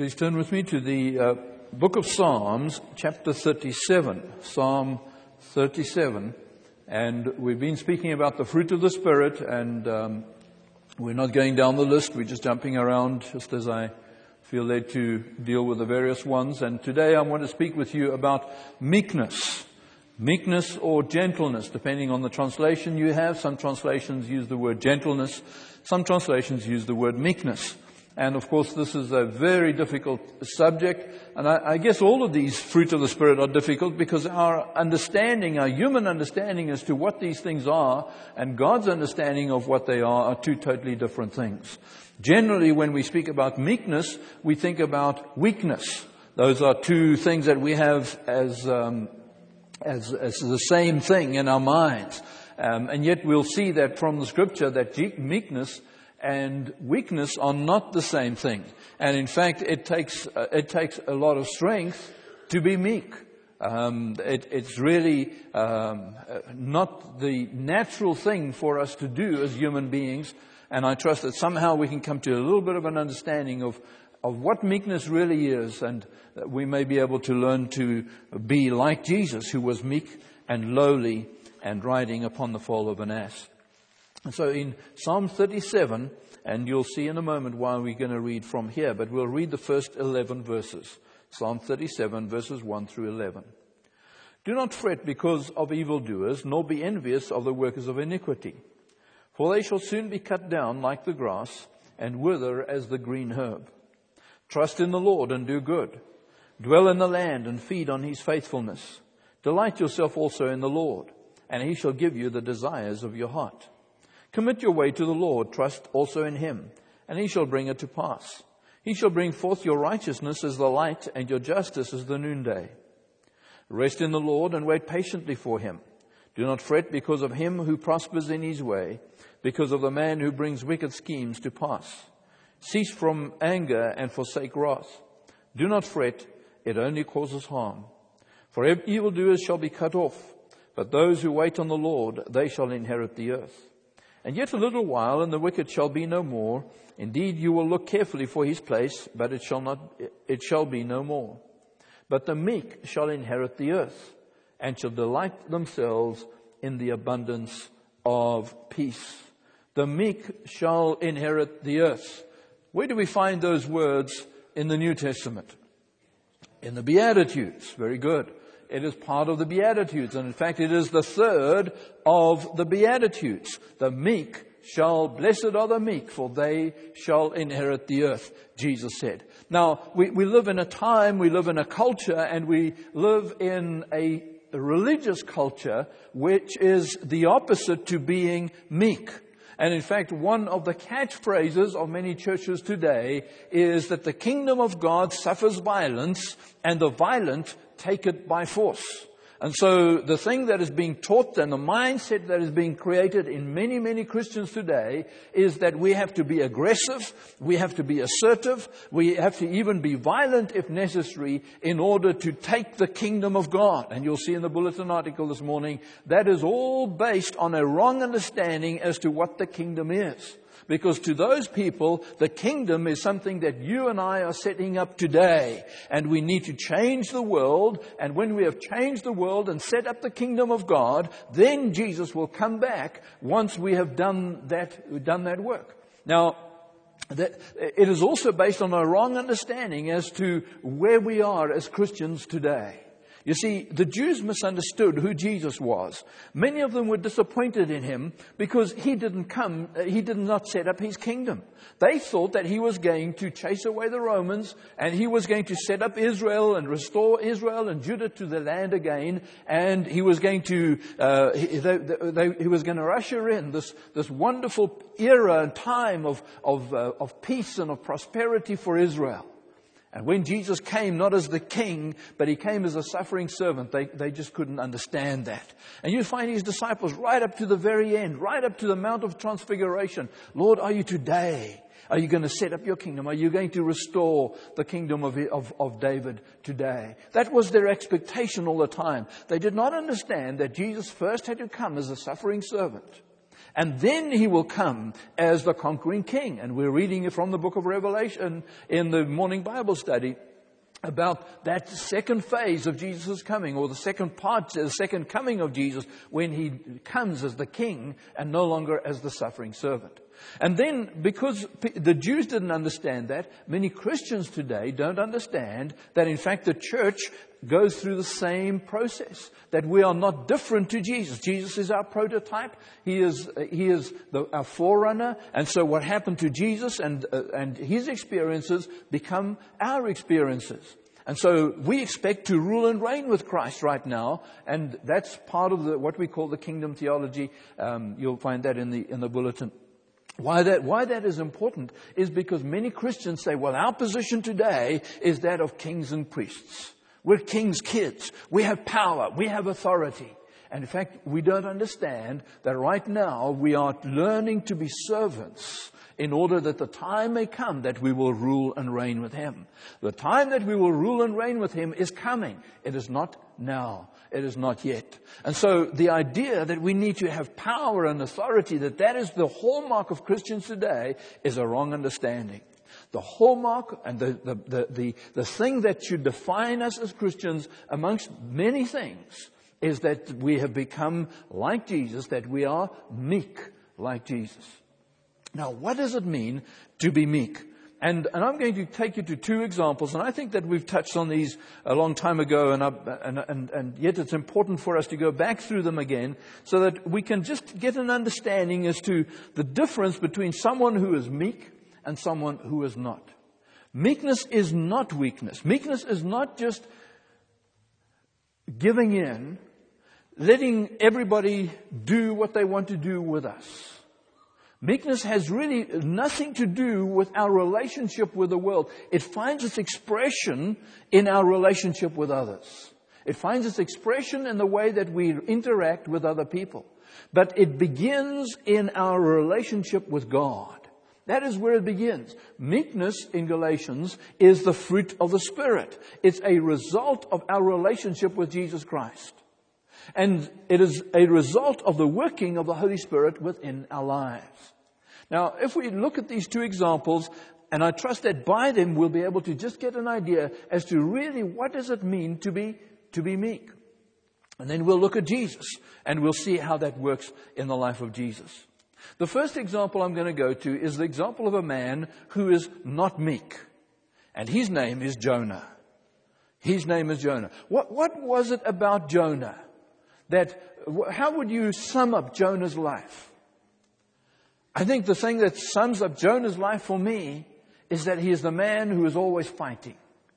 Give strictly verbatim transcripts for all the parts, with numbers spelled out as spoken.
Please turn with me to the uh, book of Psalms, chapter thirty-seven. Psalm thirty-seven. And we've been speaking about the fruit of the Spirit, and um, we're not going down the list. We're just jumping around just as I feel led to deal with the various ones. And today I want to speak with you about meekness. Meekness or gentleness, depending on the translation you have. Some translations use the word gentleness. Some translations use the word meekness. And of course, this is a very difficult subject. And I, I guess all of these fruit of the Spirit are difficult because our understanding, our human understanding as to what these things are and God's understanding of what they are are two totally different things. Generally, when we speak about meekness, we think about weakness. Those are two things that we have as um, as, as the same thing in our minds. Um, and yet we'll see that from the Scripture that meekness and weakness are not the same thing. And in fact, it takes uh, it takes a lot of strength to be meek. Um, it, it's really um, not the natural thing for us to do as human beings. And I trust that somehow we can come to a little bit of an understanding of, of what meekness really is. And that we may be able to learn to be like Jesus, who was meek and lowly and riding upon the foal of an ass. And so in Psalm thirty-seven, and you'll see in a moment why we're going to read from here, but we'll read the first eleven verses. Psalm thirty-seven, verses one through eleven. Do not fret because of evildoers, nor be envious of the workers of iniquity. For they shall soon be cut down like the grass, and wither as the green herb. Trust in the Lord and do good. Dwell in the land and feed on his faithfulness. Delight yourself also in the Lord, and he shall give you the desires of your heart. Commit your way to the Lord, trust also in him, and he shall bring it to pass. He shall bring forth your righteousness as the light, and your justice as the noonday. Rest in the Lord and wait patiently for him. Do not fret because of him who prospers in his way, because of the man who brings wicked schemes to pass. Cease from anger and forsake wrath. Do not fret, it only causes harm. For evildoers shall be cut off, but those who wait on the Lord, they shall inherit the earth. And yet a little while, and the wicked shall be no more. Indeed, you will look carefully for his place, but it shall not, it shall be no more. But the meek shall inherit the earth, and shall delight themselves in the abundance of peace. The meek shall inherit the earth. Where do we find those words in the New Testament? In the Beatitudes. Very good. It is part of the Beatitudes. And in fact, it is the third of the Beatitudes. The meek shall, blessed are the meek, for they shall inherit the earth, Jesus said. Now, we, we live in a time, we live in a culture, and we live in a, a religious culture which is the opposite to being meek. And in fact, one of the catchphrases of many churches today is that the kingdom of God suffers violence, and the violent take it by force. And so the thing that is being taught and the mindset that is being created in many, many Christians today is that we have to be aggressive, we have to be assertive, we have to even be violent if necessary in order to take the kingdom of God. And you'll see in the bulletin article this morning, that is all based on a wrong understanding as to what the kingdom is. Because to those people, the kingdom is something that you and I are setting up today. And we need to change the world. And when we have changed the world and set up the kingdom of God, then Jesus will come back once we have done that, done that work. Now, that, it is also based on a wrong understanding as to where we are as Christians today. You see, the Jews misunderstood who Jesus was. Many of them were disappointed in him because he didn't come, he did not set up his kingdom. They thought that he was going to chase away the Romans and he was going to set up Israel and restore Israel and Judah to the land again. And he was going to, uh, he, they, they, he was going to usher in this, this wonderful era and time of, of, uh, of peace and of prosperity for Israel. And when Jesus came, not as the king, but he came as a suffering servant, they, they just couldn't understand that. And you find his disciples right up to the very end, right up to the Mount of Transfiguration. Lord, are you today? Are you going to set up your kingdom? Are you going to restore the kingdom of, of, of David today? That was their expectation all the time. They did not understand that Jesus first had to come as a suffering servant. And then he will come as the conquering king. And we're reading it from the book of Revelation in the morning Bible study about that second phase of Jesus' coming, or the second part, the second coming of Jesus, when he comes as the king and no longer as the suffering servant. And then, because the Jews didn't understand that, many Christians today don't understand that, in fact, the church goes through the same process, that we are not different to Jesus. Jesus is our prototype. He is he is the, our forerunner. And so what happened to Jesus and uh, and his experiences become our experiences. And so we expect to rule and reign with Christ right now, and that's part of the, what we call the kingdom theology. Um, you'll find that in the in the bulletin. Why that, why that is important is because many Christians say, well, our position today is that of kings and priests. We're king's kids. We have power. We have authority. And in fact, we don't understand that right now we are learning to be servants in order that the time may come that we will rule and reign with him. The time that we will rule and reign with him is coming. It is not now. It is not yet. And so the idea that we need to have power and authority, that that is the hallmark of Christians today, is a wrong understanding. The hallmark and the, the, the, the, the thing that should define us as Christians, amongst many things, is that we have become like Jesus, that we are meek like Jesus. Now, what does it mean to be meek? And, and I'm going to take you to two examples, and I think that we've touched on these a long time ago, and, I, and, and, and yet it's important for us to go back through them again so that we can just get an understanding as to the difference between someone who is meek and someone who is not. Meekness is not weakness. Meekness is not just giving in, letting everybody do what they want to do with us. Meekness has really nothing to do with our relationship with the world. It finds its expression in our relationship with others. It finds its expression in the way that we interact with other people. But it begins in our relationship with God. That is where it begins. Meekness in Galatians is the fruit of the Spirit. It's a result of our relationship with Jesus Christ. And it is a result of the working of the Holy Spirit within our lives. Now, if we look at these two examples, and I trust that by them we'll be able to just get an idea as to really what does it mean to be, to be meek. And then we'll look at Jesus, and we'll see how that works in the life of Jesus. The first example I'm going to go to is the example of a man who is not meek. And his name is Jonah. His name is Jonah. What, what was it about Jonah? That, how would you sum up Jonah's life? I think the thing that sums up Jonah's life for me is that he is the man who is always fighting.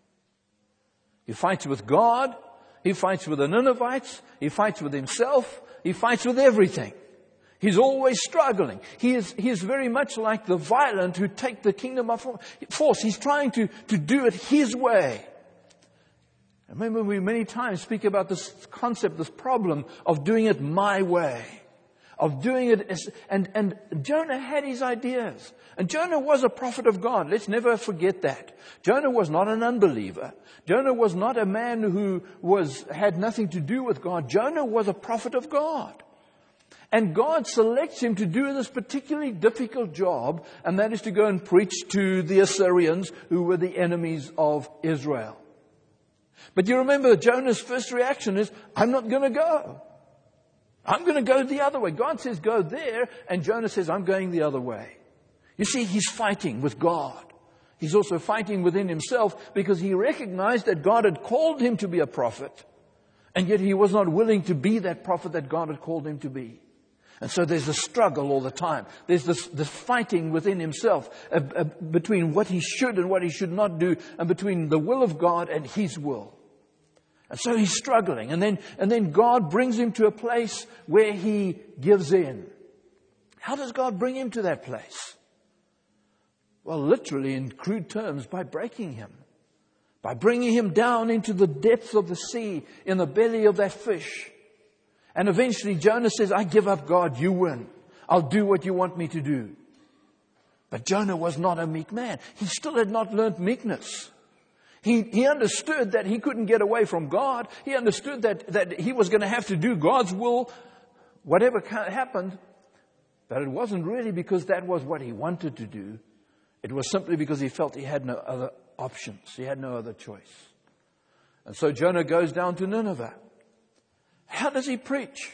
He fights with God. He fights with the Ninevites. He fights with himself. He fights with everything. He's always struggling. He is, he is very much like the violent who take the kingdom by force. He's trying to, to do it his way. I remember we many times speak about this concept, this problem of doing it my way. Of doing it as, and, and Jonah had his ideas. And Jonah was a prophet of God. Let's never forget that. Jonah was not an unbeliever. Jonah was not a man who was, had nothing to do with God. Jonah was a prophet of God. And God selects him to do this particularly difficult job, and that is to go and preach to the Assyrians, who were the enemies of Israel. But you remember Jonah's first reaction is, I'm not going to go. I'm going to go the other way. God says go there, and Jonah says, I'm going the other way. You see, he's fighting with God. He's also fighting within himself because he recognized that God had called him to be a prophet, and yet he was not willing to be that prophet that God had called him to be. And so there's a struggle all the time. There's this, this fighting within himself uh, uh, between what he should and what he should not do, and between the will of God and his will. And so he's struggling. And then, and then God brings him to a place where he gives in. How does God bring him to that place? Well, literally in crude terms, by breaking him. By bringing him down into the depths of the sea, in the belly of that fish. And eventually Jonah says, I give up, God, you win. I'll do what you want me to do. But Jonah was not a meek man. He still had not learned meekness. He, he understood that he couldn't get away from God. He understood that, that he was going to have to do God's will, whatever happened. But it wasn't really because that was what he wanted to do. It was simply because he felt he had no other options. He had no other choice. And so Jonah goes down to Nineveh. How does he preach?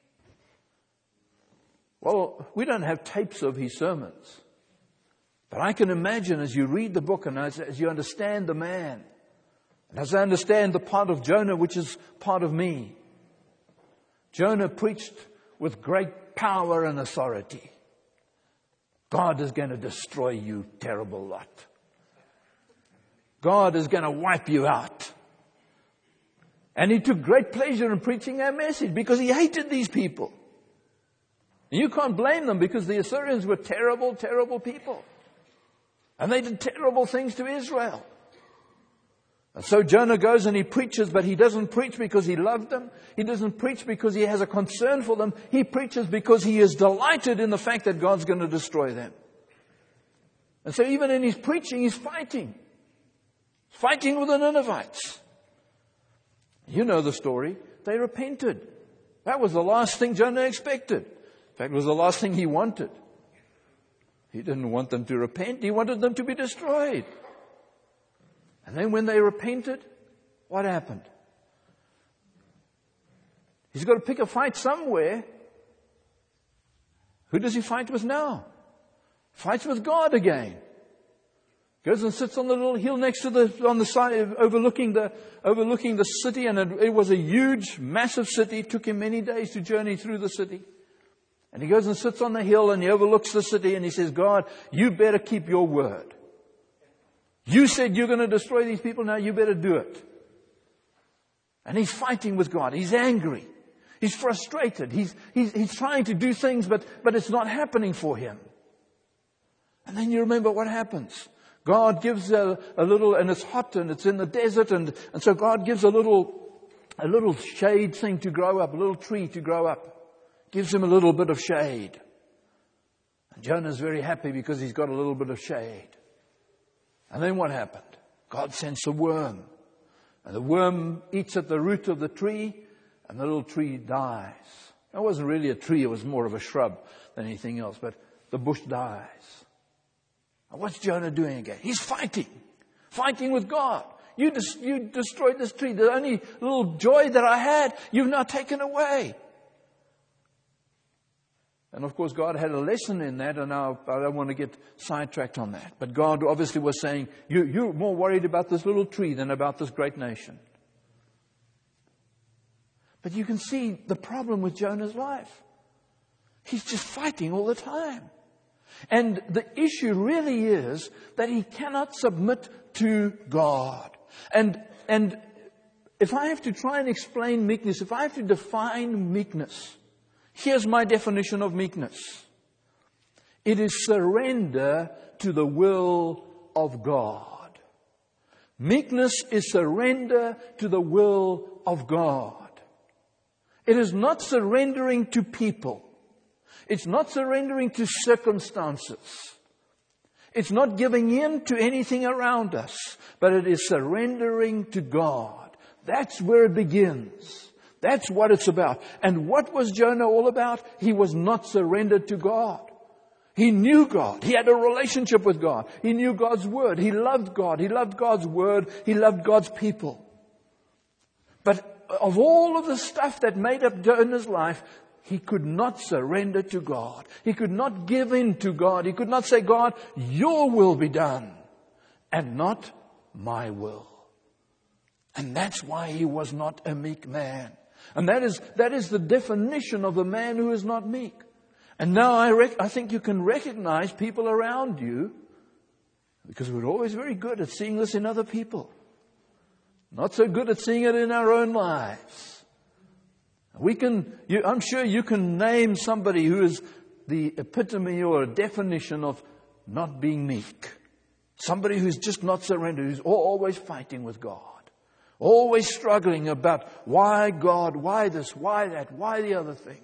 Well, we don't have tapes of his sermons. But I can imagine as you read the book and as, as you understand the man, and as I understand the part of Jonah, which is part of me, Jonah preached with great power and authority. God is going to destroy you, terrible lot. God is going to wipe you out. And he took great pleasure in preaching our message because he hated these people. And you can't blame them because the Assyrians were terrible, terrible people. And they did terrible things to Israel. And so Jonah goes and he preaches, but he doesn't preach because he loved them. He doesn't preach because he has a concern for them. He preaches because he is delighted in the fact that God's going to destroy them. And so even in his preaching, he's fighting. Fighting with the Ninevites. You know the story. They repented. That was the last thing Jonah expected. In fact, it was the last thing he wanted. He didn't want them to repent. He wanted them to be destroyed. And then when they repented, what happened? He's got to pick a fight somewhere. Who does he fight with now? Fights with God again. Goes and sits on the little hill next to the, on the side, overlooking the, overlooking the city. And it, it was a huge, massive city. It took him many days to journey through the city. And he goes and sits on the hill and he overlooks the city and he says, God, you better keep your word. You said you're going to destroy these people. Now you better do it. And he's fighting with God. He's angry. He's frustrated. He's, he's, he's trying to do things, but, but it's not happening for him. And then you remember what happens. God gives a, a little, and it's hot and it's in the desert. And, and so God gives a little, a little shade thing to grow up, a little tree to grow up. Gives him a little bit of shade. And Jonah's very happy because he's got a little bit of shade. And then what happened? God sends a worm. And the worm eats at the root of the tree, and the little tree dies. It wasn't really a tree, it was more of a shrub than anything else, but the bush dies. And what's Jonah doing again? He's fighting. Fighting with God. You, des- you destroyed this tree. The only little joy that I had, you've now taken away. And of course, God had a lesson in that, and now I don't want to get sidetracked on that. But God obviously was saying, you, you're more worried about this little tree than about this great nation. But you can see the problem with Jonah's life. He's just fighting all the time. And the issue really is that he cannot submit to God. And, and if I have to try and explain meekness, if I have to define meekness, here's my definition of meekness. It is surrender to the will of God. Meekness is surrender to the will of God. It is not surrendering to people. It's not surrendering to circumstances. It's not giving in to anything around us, but it is surrendering to God. That's where it begins. That's what it's about. And what was Jonah all about? He was not surrendered to God. He knew God. He had a relationship with God. He knew God's word. He loved God. He loved God's word. He loved God's people. But of all of the stuff that made up Jonah's life, he could not surrender to God. He could not give in to God. He could not say, God, your will be done and not my will. And that's why he was not a meek man. And that is, that is the definition of a man who is not meek. And now I, rec- I think you can recognize people around you, because we're always very good at seeing this in other people. Not so good at seeing it in our own lives. We can, you, I'm sure you can name somebody who is the epitome or a definition of not being meek. Somebody who's just not surrendered, who's always fighting with God. Always struggling about why God, why this, why that, why the other thing.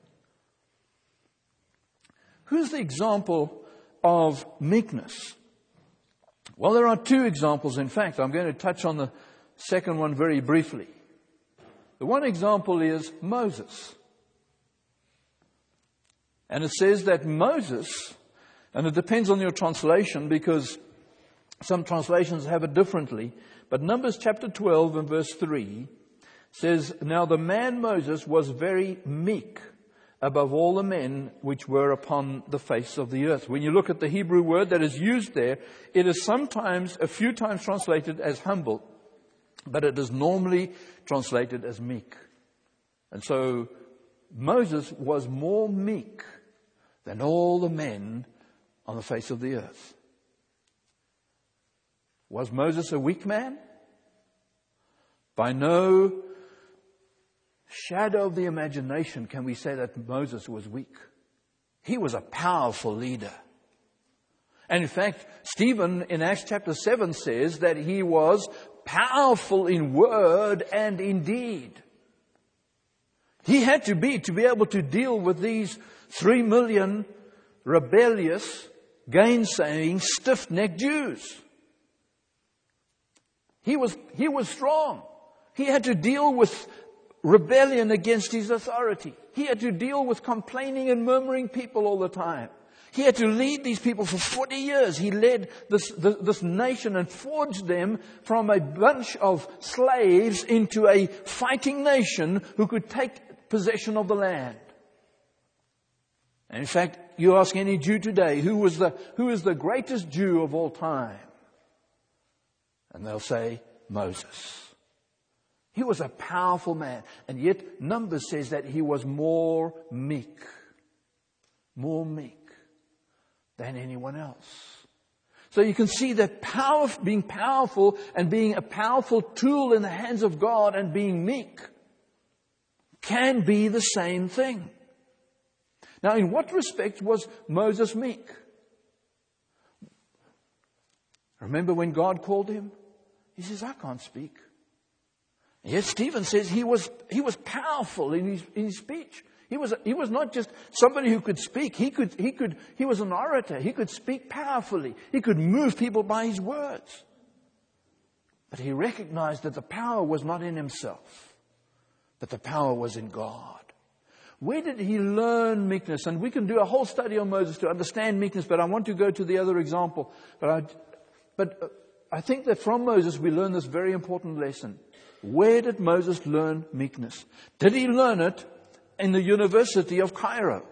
Who's the example of meekness? Well, there are two examples. In fact, I'm going to touch on the second one very briefly. The one example is Moses. And it says that Moses, and it depends on your translation because some translations have it differently, but Numbers chapter twelve and verse three says, "Now the man Moses was very meek above all the men which were upon the face of the earth." When you look at the Hebrew word that is used there, it is sometimes, a few times translated as humble, but it is normally translated as meek. And so Moses was more meek than all the men on the face of the earth. Was Moses a weak man? By no shadow of the imagination can we say that Moses was weak. He was a powerful leader. And in fact, Stephen in Acts chapter seven says that he was powerful in word and in deed. He had to be to be able to deal with these three million rebellious, gainsaying, stiff-necked Jews. He was, he was strong. He had to deal with rebellion against his authority. He had to deal with complaining and murmuring people all the time. He had to lead these people for forty years. He led this, this, this nation and forged them from a bunch of slaves into a fighting nation who could take possession of the land. And in fact, you ask any Jew today, who was the, who is the greatest Jew of all time? And they'll say, Moses. He was a powerful man. And yet Numbers says that he was more meek. More meek than anyone else. So you can see that power, being powerful and being a powerful tool in the hands of God and being meek can be the same thing. Now, in what respect was Moses meek? Remember when God called him? He says, I can't speak. And yet Stephen says he was, he was powerful in his, in his speech. He was, he was not just somebody who could speak. He could, he could, he was an orator. He could speak powerfully. He could move people by his words. But he recognized that the power was not in himself, but the power was in God. Where did he learn meekness? And we can do a whole study on Moses to understand meekness, but I want to go to the other example. But I, but I think that from Moses we learn this very important lesson. Where did Moses learn meekness? Did he learn it in the University of Cairo?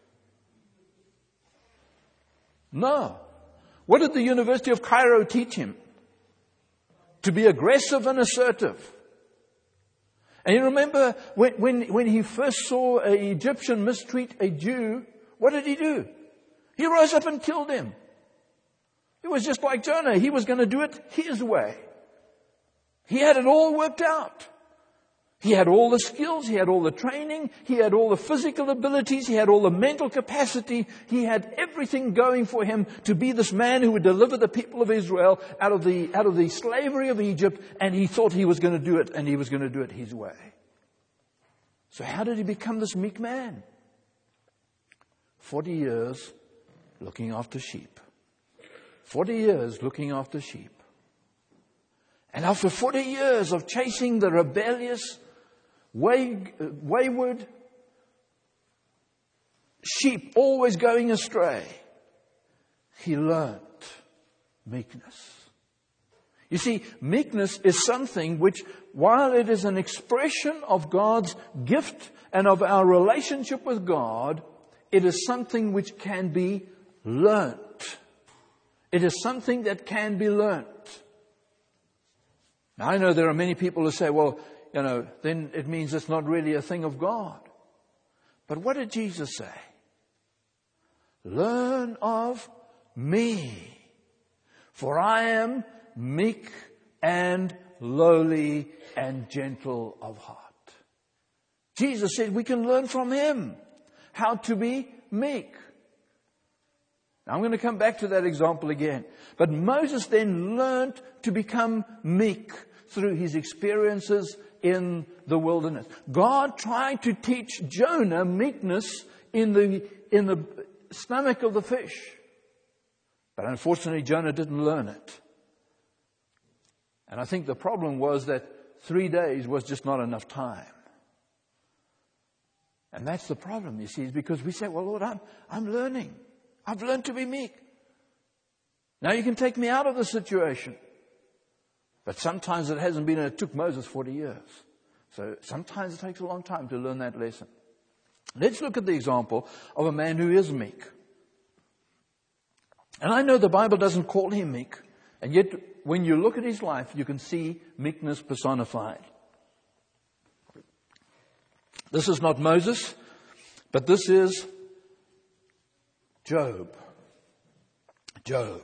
No. What did the University of Cairo teach him? To be aggressive and assertive. And you remember when, when, when he first saw an Egyptian mistreat a Jew, what did he do? He rose up and killed him. It was just like Jonah. He was going to do it his way. He had it all worked out. He had all the skills, he had all the training, he had all the physical abilities, he had all the mental capacity. He had everything going for him to be this man who would deliver the people of Israel out of the, out of the slavery of Egypt, and he thought he was going to do it, and he was going to do it his way. So how did he become this meek man? Forty years looking after sheep. Forty years looking after sheep. And after forty years of chasing the rebellious, way, wayward sheep always going astray, he learned meekness. You see, meekness is something which, while it is an expression of God's gift and of our relationship with God, it is something which can be learnt. It is something that can be learnt. Now, I know there are many people who say, well, you know, then it means it's not really a thing of God. But what did Jesus say? Learn of me, for I am meek and lowly and gentle of heart. Jesus said we can learn from him how to be meek. Now, I'm going to come back to that example again. But Moses then learned to become meek through his experiences in the wilderness. God tried to teach Jonah meekness in the, in the stomach of the fish. But unfortunately, Jonah didn't learn it. And I think the problem was that three days was just not enough time. And that's the problem, you see, is because we say, well, Lord, I'm, I'm learning. I've learned to be meek. Now you can take me out of the situation. But sometimes it hasn't been, it took Moses forty years. So sometimes it takes a long time to learn that lesson. Let's look at the example of a man who is meek. And I know the Bible doesn't call him meek. And yet, when you look at his life, you can see meekness personified. This is not Moses, but this is Job. Job.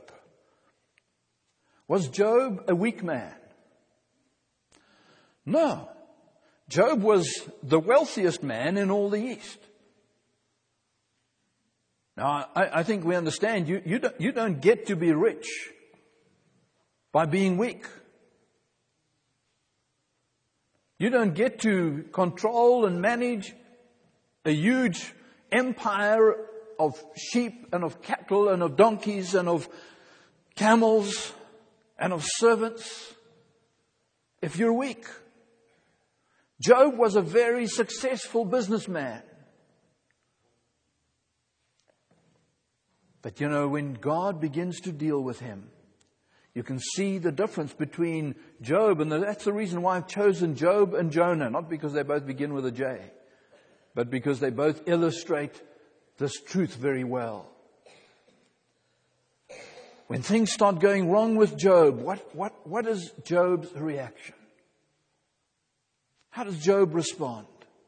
Was Job a weak man? No. Job was the wealthiest man in all the East. Now, I, I think we understand you, you, don't, you don't get to be rich by being weak. You don't get to control and manage a huge empire of sheep and of cattle and of donkeys and of camels and of servants if you're weak. Job was a very successful businessman. But you know, when God begins to deal with him, you can see the difference between Job, and that's the reason why I've chosen Job and Jonah, not because they both begin with a J, but because they both illustrate this truth very well. When things start going wrong with Job, what, what, what is Job's reaction? How does Job respond?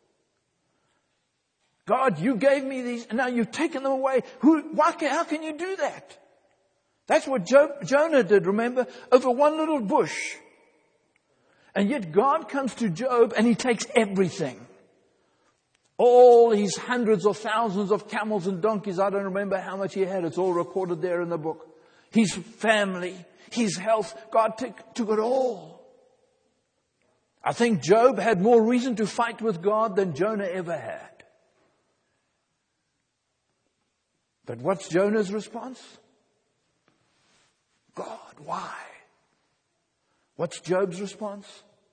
God, you gave me these, and now you've taken them away. Who, why can, how can you do that? That's what Job, Jonah did, remember, over one little bush. And yet God comes to Job and he takes everything. All his hundreds of thousands of camels and donkeys, I don't remember how much he had. It's all recorded there in the book. His family, his health, God took, took it all. I think Job had more reason to fight with God than Jonah ever had. But what's Jonah's response? God, why? What's Job's response?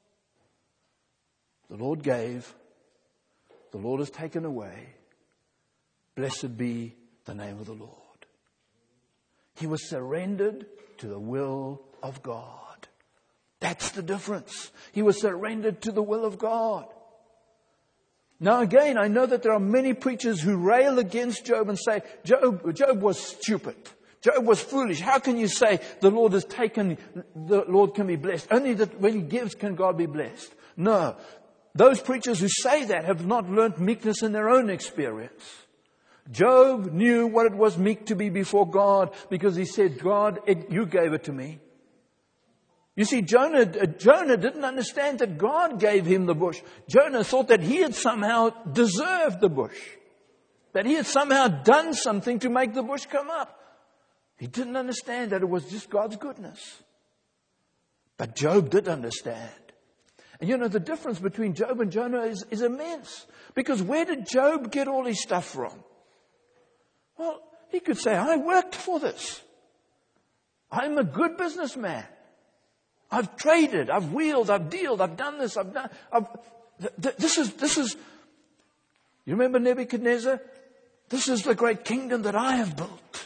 The Lord gave. The Lord has taken away. Blessed be the name of the Lord. He was surrendered to the will of God. That's the difference. He was surrendered to the will of God. Now again, I know that there are many preachers who rail against Job and say, Job, Job was stupid. Job was foolish. How can you say the Lord has taken, the Lord can be blessed? Only that when he gives can God be blessed. No. Those preachers who say that have not learnt meekness in their own experience. Job knew what it was meek to be before God because he said, God, it, you gave it to me. You see, Jonah, Jonah didn't understand that God gave him the bush. Jonah thought that he had somehow deserved the bush. That he had somehow done something to make the bush come up. He didn't understand that it was just God's goodness. But Job did understand. And you know, the difference between Job and Jonah is, is immense. Because where did Job get all his stuff from? Well, he could say, I worked for this. I'm a good businessman. I've traded, I've wheeled, I've dealed, I've done this, I've done, I've, th- th- this is, this is, you remember Nebuchadnezzar? This is the great kingdom that I have built.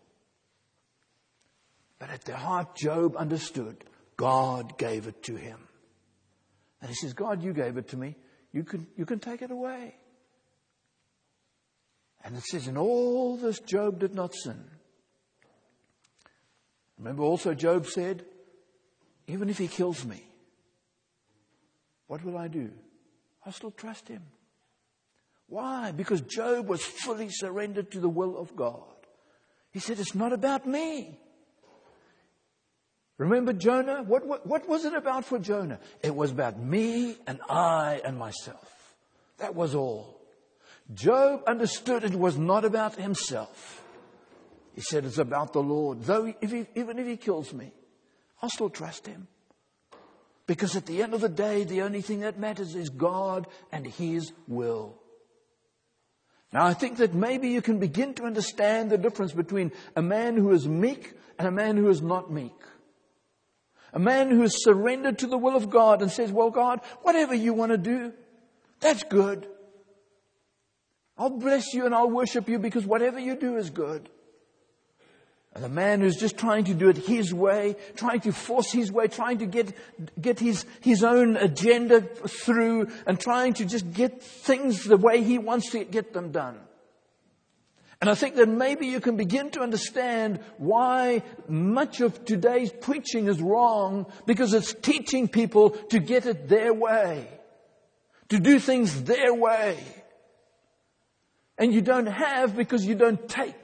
But at the heart, Job understood God gave it to him. And he says, God, you gave it to me. You can, you can take it away. And it says, in all this, Job did not sin. Remember also Job said, even if he kills me, what will I do? I still trust him. Why? Because Job was fully surrendered to the will of God. He said, it's not about me. Remember Jonah? What, what, what was it about for Jonah? It was about me and I and myself. That was all. Job understood it was not about himself. He said, it's about the Lord. Though if he, even if he kills me, I'll still trust him. Because at the end of the day, the only thing that matters is God and his will. Now, I think that maybe you can begin to understand the difference between a man who is meek and a man who is not meek. A man who is surrendered to the will of God and says, well, God, whatever you want to do, that's good. I'll bless you and I'll worship you because whatever you do is good. And the man who's just trying to do it his way, trying to force his way, trying to get get his, his own agenda through and trying to just get things the way he wants to get them done. And I think that maybe you can begin to understand why much of today's preaching is wrong, because it's teaching people to get it their way, to do things their way. And you don't have because you don't take.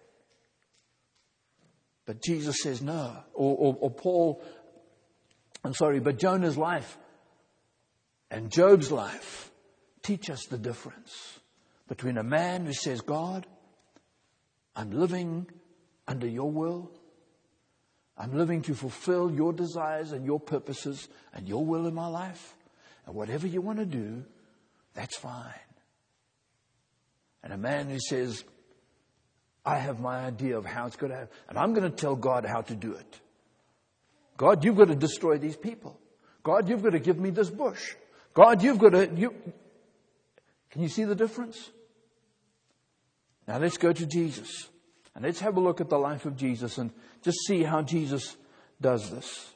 But Jesus says no. Or, or, or Paul, I'm sorry, but Jonah's life and Job's life teach us the difference between a man who says, God, I'm living under your will. I'm living to fulfill your desires and your purposes and your will in my life. And whatever you want to do, that's fine. And a man who says, I have my idea of how it's going to happen, and I'm going to tell God how to do it. God, you've got to destroy these people. God, you've got to give me this bush. God, you've got to... You... Can you see the difference? Now let's go to Jesus. And let's have a look at the life of Jesus and just see how Jesus does this.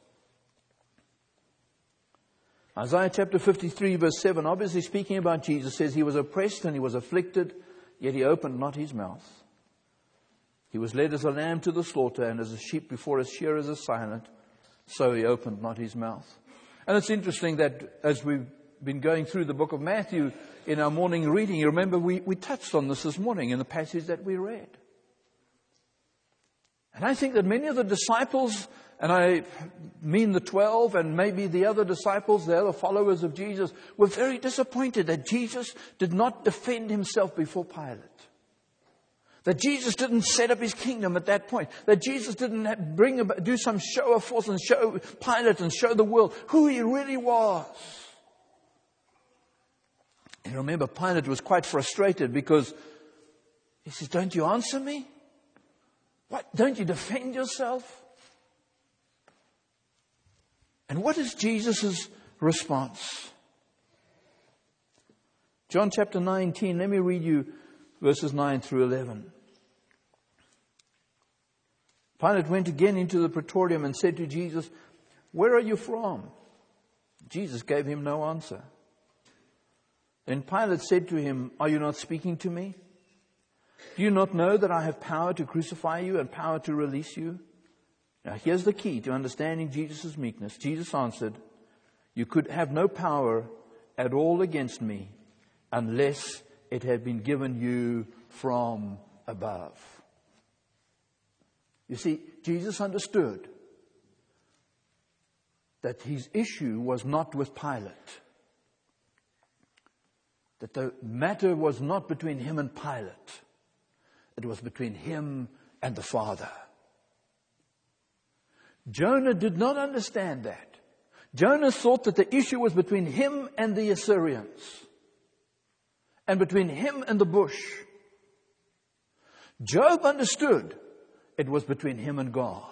Isaiah chapter fifty-three verse seven, obviously speaking about Jesus, says he was oppressed and he was afflicted, yet he opened not his mouth. He was led as a lamb to the slaughter, and as a sheep before his shearers is silent, so he opened not his mouth. And it's interesting that as we've been going through the book of Matthew in our morning reading, you remember we, we touched on this this morning in the passage that we read. And I think that many of the disciples, and I mean the twelve and maybe the other disciples, the other followers of Jesus, were very disappointed that Jesus did not defend himself before Pilate. That Jesus didn't set up his kingdom at that point. That Jesus didn't bring about, do some show of force and show Pilate and show the world who he really was. And remember, Pilate was quite frustrated because he says, don't you answer me? What? Don't you defend yourself? And what is Jesus' response? John chapter nineteen, let me read you verses nine through eleven. Pilate went again into the praetorium and said to Jesus, where are you from? Jesus gave him no answer. Then Pilate said to him, are you not speaking to me? Do you not know that I have power to crucify you and power to release you? Now here's the key to understanding Jesus' meekness. Jesus answered, you could have no power at all against me unless it had been given you from above. You see, Jesus understood that his issue was not with Pilate. That the matter was not between him and Pilate. It was between him and the Father. Jonah did not understand that. Jonah thought that the issue was between him and the Assyrians. And between him and the bush. Job understood it was between him and God.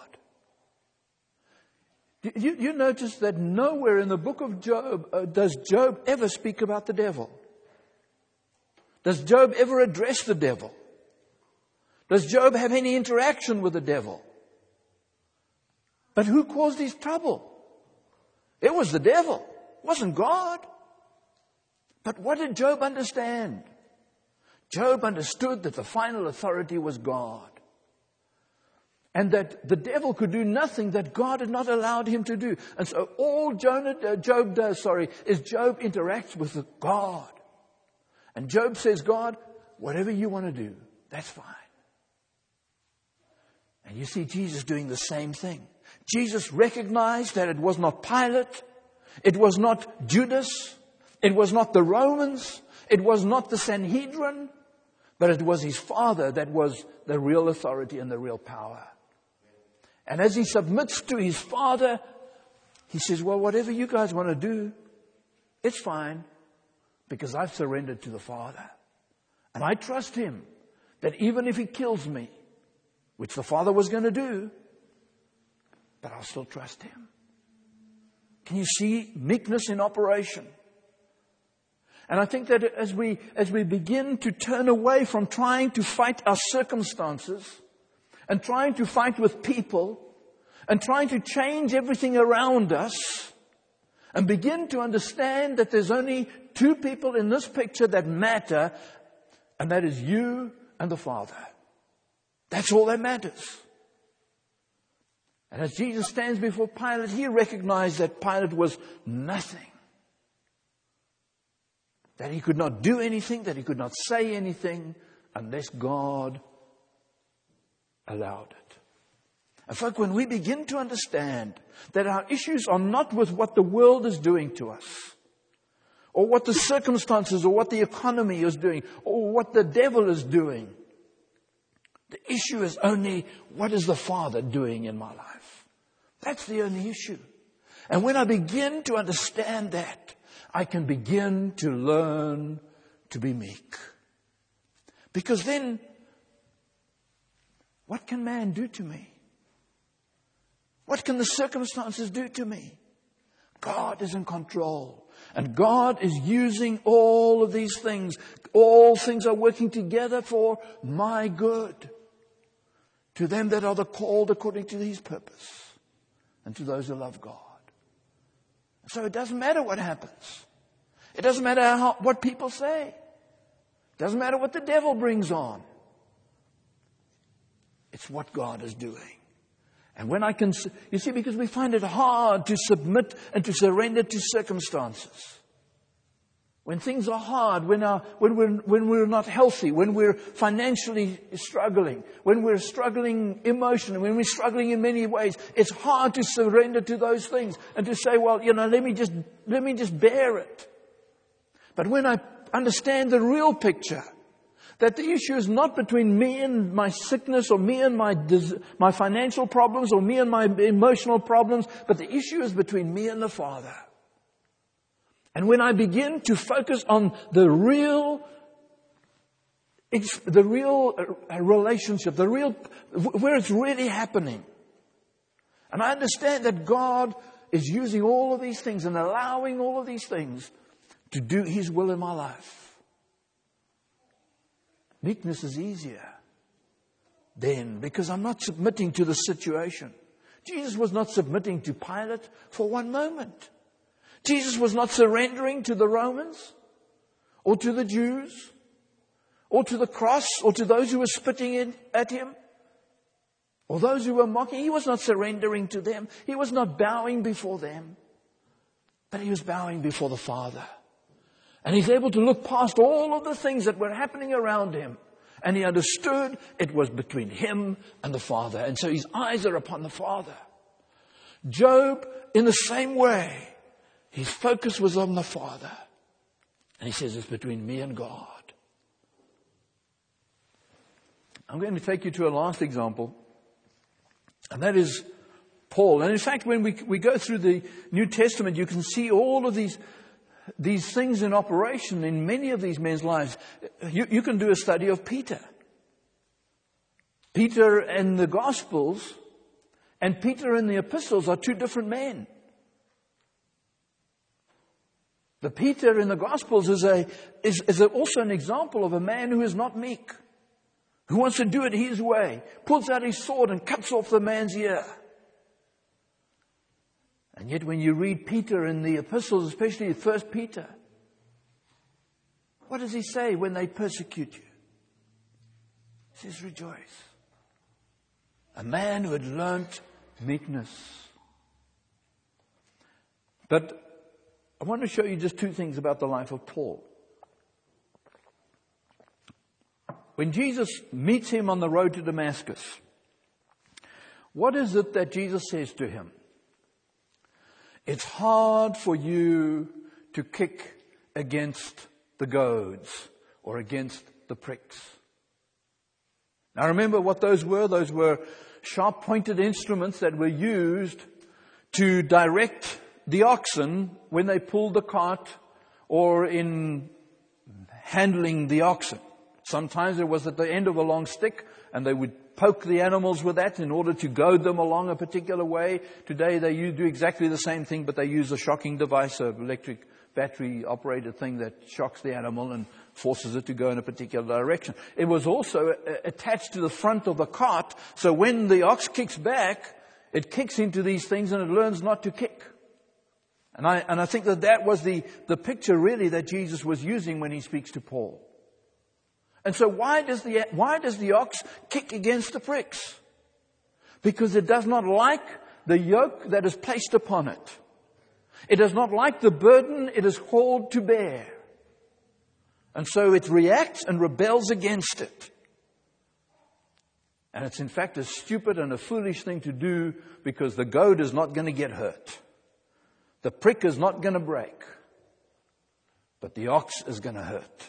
You, you notice that nowhere in the book of Job uh, does Job ever speak about the devil. Does Job ever address the devil? Does Job have any interaction with the devil? But who caused his trouble? It was the devil. It wasn't God. But what did Job understand? Job understood that the final authority was God. And that the devil could do nothing that God had not allowed him to do. And so all Jonah, uh, Job does, sorry, is Job interacts with God. And Job says, God, whatever you want to do, that's fine. And you see Jesus doing the same thing. Jesus recognized that it was not Pilate. It was not Judas. It was not the Romans. It was not the Sanhedrin. But it was his Father that was the real authority and the real power. And as he submits to his Father, he says, well, whatever you guys want to do, it's fine. Because I've surrendered to the Father. And I trust him that even if he kills me, which the Father was going to do, but I'll still trust him. Can you see meekness in operation? And I think that as we, as we begin to turn away from trying to fight our circumstances and trying to fight with people and trying to change everything around us and begin to understand that there's only two people in this picture that matter, and that is you and the Father. That's all that matters. And as Jesus stands before Pilate, he recognized that Pilate was nothing. That he could not do anything, that he could not say anything unless God allowed it. In fact, when we begin to understand that our issues are not with what the world is doing to us, or what the circumstances, or what the economy is doing, or what the devil is doing, the issue is only, what is the Father doing in my life? That's the only issue. And when I begin to understand that, I can begin to learn to be meek. Because then, what can man do to me? What can the circumstances do to me? God is in control. And God is using all of these things. All things are working together for my good. To them that are the called according to his purpose. And to those who love God. So it doesn't matter what happens. It doesn't matter how, what people say. It doesn't matter what the devil brings on. It's what God is doing. And when I can, you see, because we find it hard to submit and to surrender to circumstances. When things are hard, when, our, when, we're, when we're not healthy, when we're financially struggling, when we're struggling emotionally, when we're struggling in many ways, it's hard to surrender to those things and to say, well, you know, let me just, let me just bear it. But when I understand the real picture, that the issue is not between me and my sickness or me and my, my financial problems or me and my emotional problems, but the issue is between me and the Father. And when I begin to focus on the real, the real relationship, the real, where it's really happening. And I understand that God is using all of these things and allowing all of these things to do his will in my life. Meekness is easier then because I'm not submitting to the situation. Jesus was not submitting to Pilate for one moment. Jesus was not surrendering to the Romans or to the Jews or to the cross or to those who were spitting in at him or those who were mocking. He was not surrendering to them. He was not bowing before them, but he was bowing before the Father. And he's able to look past all of the things that were happening around him. And he understood it was between him and the Father. And so his eyes are upon the Father. Job, in the same way, his focus was on the Father. And he says, it's between me and God. I'm going to take you to a last example. And that is Paul. And in fact, when we, we go through the New Testament, you can see all of these These things in operation in many of these men's lives. You, you can do a study of Peter. Peter in the Gospels and Peter in the Epistles are two different men. The Peter in the Gospels is a is, is a, also an example of a man who is not meek, who wants to do it his way, pulls out his sword and cuts off the man's ear. And yet when you read Peter in the epistles, especially First Peter, what does he say when they persecute you? He says, rejoice. A man who had learnt meekness. But I want to show you just two things about the life of Paul. When Jesus meets him on the road to Damascus, what is it that Jesus says to him? It's hard for you to kick against the goads or against the pricks. Now remember what those were. Those were sharp-pointed instruments that were used to direct the oxen when they pulled the cart or in handling the oxen. Sometimes it was at the end of a long stick and they would poke the animals with that in order to goad them along a particular way. Today they do exactly the same thing, but they use a shocking device, an electric battery operated thing that shocks the animal and forces it to go in a particular direction. It was also attached to the front of the cart, so when the ox kicks back, it kicks into these things and it learns not to kick. And I, and I think that that was the, the picture really that Jesus was using when he speaks to Paul. And so why does the, why does the ox kick against the pricks? Because it does not like the yoke that is placed upon it. It does not like the burden it is called to bear. And so it reacts and rebels against it. And it's in fact a stupid and a foolish thing to do, because the goad is not going to get hurt. The prick is not going to break. But the ox is going to hurt.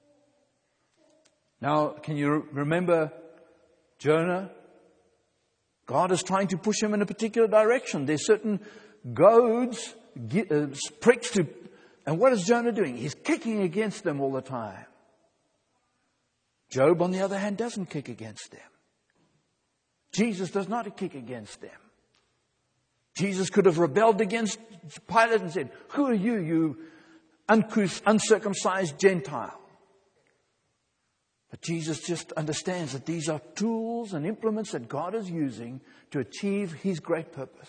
Now, can you remember Jonah? God is trying to push him in a particular direction. There's certain goads, uh, pricks to... And what is Jonah doing? He's kicking against them all the time. Job, on the other hand, doesn't kick against them. Jesus does not kick against them. Jesus could have rebelled against Pilate and said, "Who are you, you uncouth, uncircumcised Gentile?" But Jesus just understands that these are tools and implements that God is using to achieve his great purpose.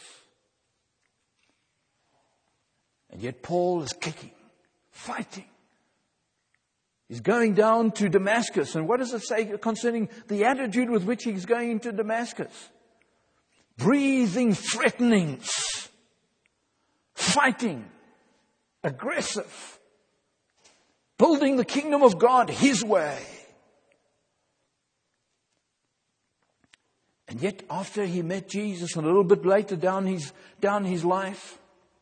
And yet Paul is kicking, fighting. He's going down to Damascus. And what does it say concerning the attitude with which he's going into Damascus? Breathing threatenings, fighting, aggressive, building the kingdom of God his way. And yet after he met Jesus, and a little bit later down his, down his life,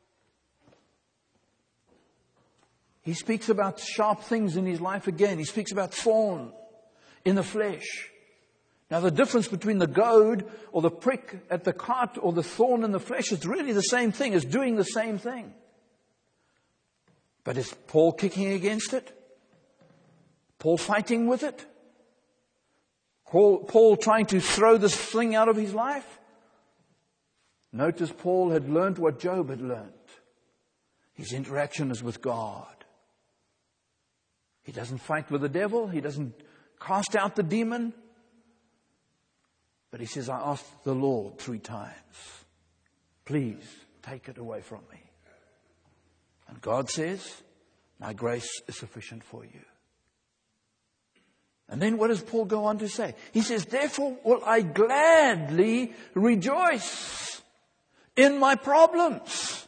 he speaks about sharp things in his life again. He speaks about thorn in the flesh. Now the difference between the goad or the prick at the cart or the thorn in the flesh is really the same thing. It's doing the same thing. But is Paul kicking against it? Paul fighting with it? Paul, Paul trying to throw this thing out of his life? Notice Paul had learned what Job had learned. His interaction is with God. He doesn't fight with the devil. He doesn't cast out the demon. But he says, "I asked the Lord three times, please take it away from me." And God says, "My grace is sufficient for you." And then what does Paul go on to say? He says, "Therefore will I gladly rejoice in my problems."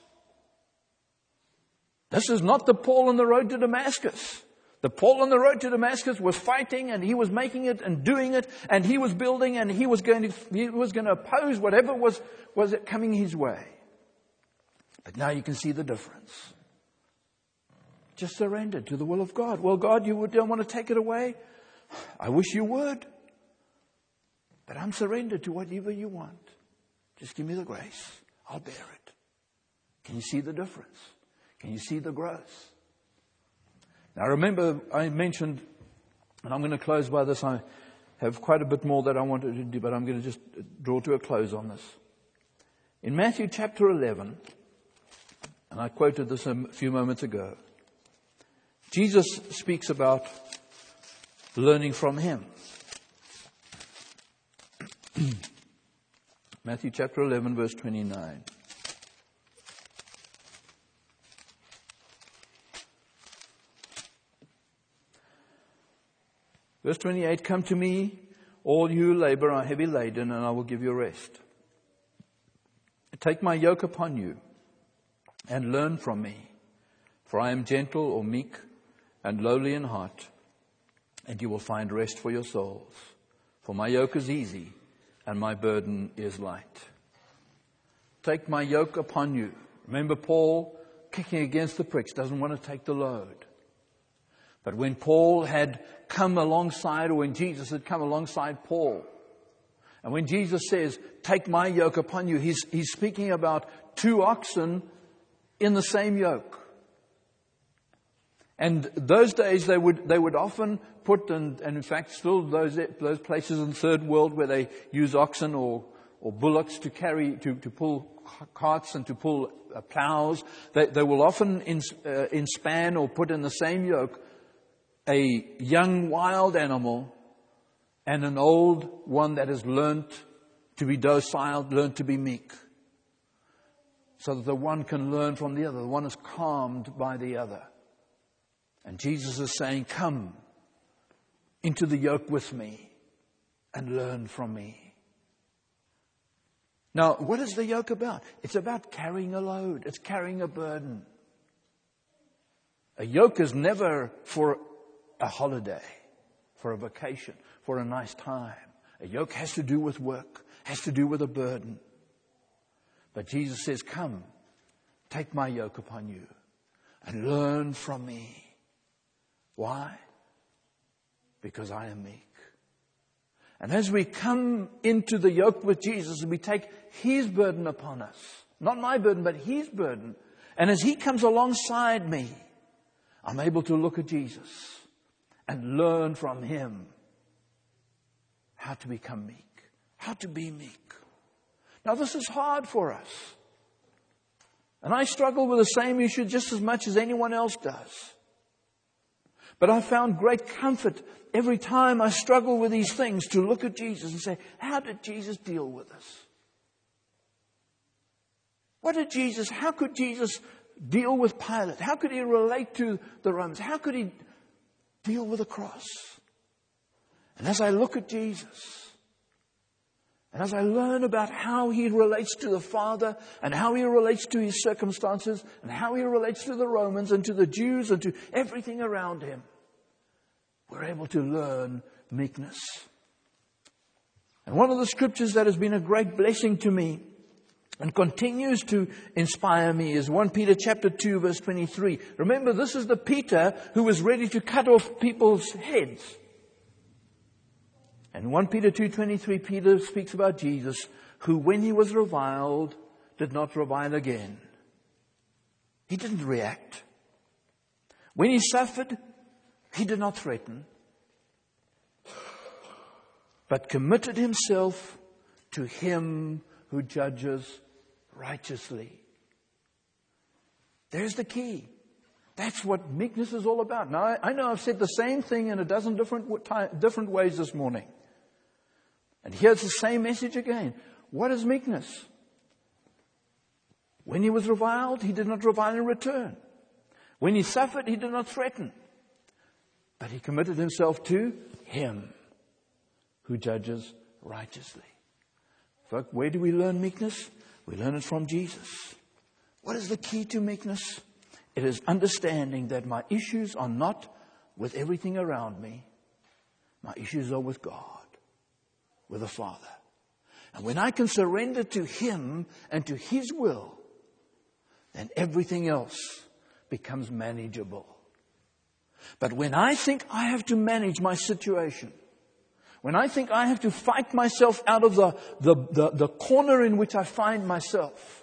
This is not the Paul on the road to Damascus. The Paul on the road to Damascus was fighting, and he was making it and doing it, and he was building, and he was going to, he was going to oppose whatever was, was coming his way. But now you can see the difference. Just surrendered to the will of God. Well, God, you don't want to take it away? I wish you would. But I'm surrendered to whatever you want. Just give me the grace. I'll bear it. Can you see the difference? Can you see the growth? Now remember, I mentioned, and I'm going to close by this, I have quite a bit more that I wanted to do, but I'm going to just draw to a close on this. In Matthew chapter eleven, and I quoted this a few moments ago, Jesus speaks about learning from him. Matthew chapter eleven, verse twenty-nine. Verse twenty-eight, "Come to me, all you who labor are heavy laden, and I will give you rest. Take my yoke upon you and learn from me, for I am gentle or meek and lowly in heart, and you will find rest for your souls. For my yoke is easy and my burden is light." Take my yoke upon you. Remember Paul kicking against the pricks, doesn't want to take the load. But when Paul had come alongside, or when Jesus had come alongside Paul, and when Jesus says, "Take my yoke upon you," he's, he's speaking about two oxen in the same yoke. And those days they would they would often put, and, and in fact still those those places in the third world where they use oxen or or bullocks to carry to, to pull carts and to pull uh, plows, they, they will often ins, uh, inspan or put in the same yoke a young wild animal and an old one that has learnt to be docile, learnt to be meek, so that the one can learn from the other. The one is calmed by the other. And Jesus is saying, come into the yoke with me and learn from me. Now, what is the yoke about? It's about carrying a load. It's carrying a burden. A yoke is never for a holiday, for a vacation, for a nice time. A yoke has to do with work, has to do with a burden. But Jesus says, come, take my yoke upon you and learn from me. Why? Because I am meek. And as we come into the yoke with Jesus and we take His burden upon us, not my burden, but His burden, and as He comes alongside me, I'm able to look at Jesus and learn from Him how to become meek, how to be meek. Now this is hard for us. And I struggle with the same issue just as much as anyone else does. But I found great comfort every time I struggle with these things to look at Jesus and say, how did Jesus deal with us? What did Jesus, how could Jesus deal with Pilate? How could He relate to the Romans? How could He deal with the cross? And as I look at Jesus, and as I learn about how He relates to the Father and how He relates to His circumstances and how He relates to the Romans and to the Jews and to everything around Him, we're able to learn meekness. And one of the scriptures that has been a great blessing to me and continues to inspire me is First Peter chapter two, verse twenty-three. Remember, this is the Peter who was ready to cut off people's heads. And First Peter two twenty-three, Peter speaks about Jesus, who when He was reviled, did not revile again. He didn't react. When He suffered, He did not threaten, but committed Himself to Him who judges righteously. There's the key. That's what meekness is all about. Now, I, I know I've said the same thing in a dozen different, different ways this morning. And here's the same message again. What is meekness? When He was reviled, He did not revile in return. When He suffered, He did not threaten. But He committed Himself to Him who judges righteously. Folk, where do we learn meekness? We learn it from Jesus. What is the key to meekness? It is understanding that my issues are not with everything around me. My issues are with God, with the Father. And when I can surrender to Him and to His will, then everything else becomes manageable. But when I think I have to manage my situation, when I think I have to fight myself out of the, the, the, the corner in which I find myself,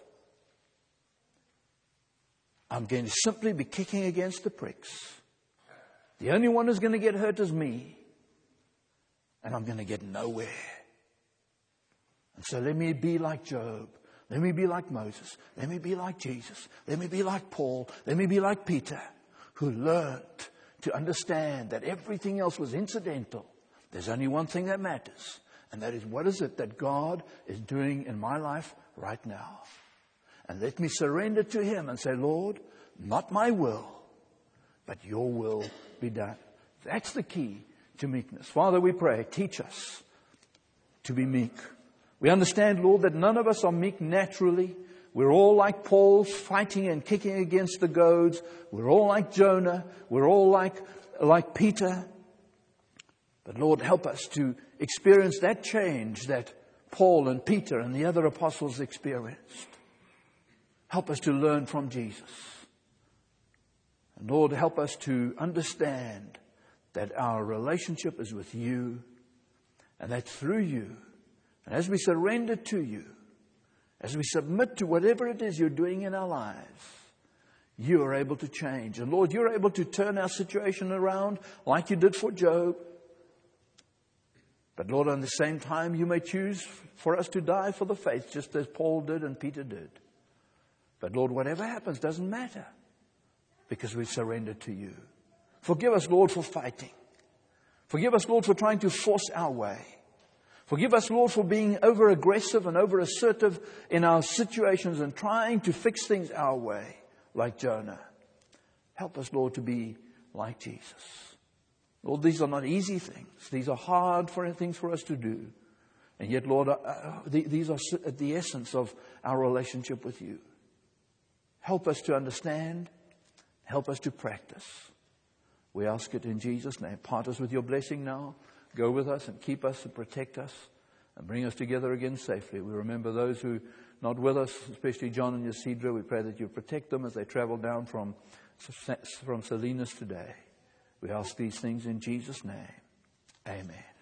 I'm going to simply be kicking against the pricks. The only one who's going to get hurt is me. And I'm going to get nowhere. And so let me be like Job. Let me be like Moses. Let me be like Jesus. Let me be like Paul. Let me be like Peter, who learned to understand that everything else was incidental. There's only one thing that matters. And that is, what is it that God is doing in my life right now? And let me surrender to Him and say, Lord, not my will, but your will be done. That's the key to meekness. Father, we pray, teach us to be meek. We understand, Lord, that none of us are meek naturally. We're all like Paul, fighting and kicking against the goads. We're all like Jonah. We're all like, like Peter. But Lord, help us to experience that change that Paul and Peter and the other apostles experienced. Help us to learn from Jesus. And Lord, help us to understand that our relationship is with you, and that through you, and as we surrender to you, as we submit to whatever it is you're doing in our lives, You are able to change. And Lord, you're able to turn our situation around like you did for Job. But Lord, at the same time, you may choose for us to die for the faith, just as Paul did and Peter did. But Lord, whatever happens doesn't matter, because we've surrendered to you. Forgive us, Lord, for fighting. Forgive us, Lord, for trying to force our way. Forgive us, Lord, for being over-aggressive and over-assertive in our situations and trying to fix things our way, like Jonah. Help us, Lord, to be like Jesus. Lord, these are not easy things. These are hard for things for us to do. And yet, Lord, uh, these are at the essence of our relationship with you. Help us to understand. Help us to practice. We ask it in Jesus' name. Part us with your blessing now. Go with us and keep us and protect us and bring us together again safely. We remember those who are not with us, especially John and Ysidra. We pray that you protect them as they travel down from, from Salinas today. We ask these things in Jesus' name. Amen.